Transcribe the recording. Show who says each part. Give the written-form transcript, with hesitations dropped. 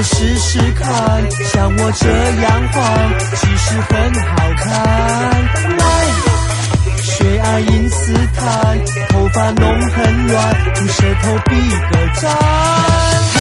Speaker 1: 也试试看，像我这样晃，其实很好看。来，学爱因斯坦，头发弄很乱，用舌头比个赞。